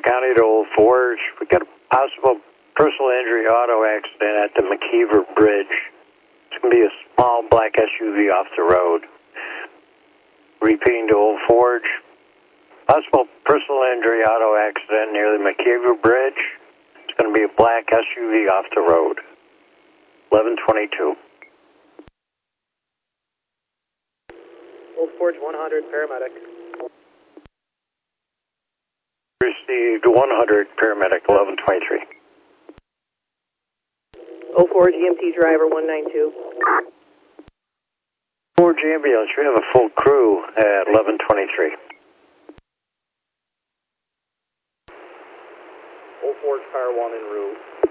County to Old Forge. We got a possible personal injury auto accident at the McKeever Bridge. It's going to be a small black SUV off the road. Repeating to Old Forge. Possible personal injury auto accident near the McKeever Bridge. It's going to be a black SUV off the road. 1122. Old Forge 100, paramedic. Received 100, paramedic 1123. Old Forge EMT driver 192. Forge ambulance, we have a full crew at 1123. Old Forge car 1 en route.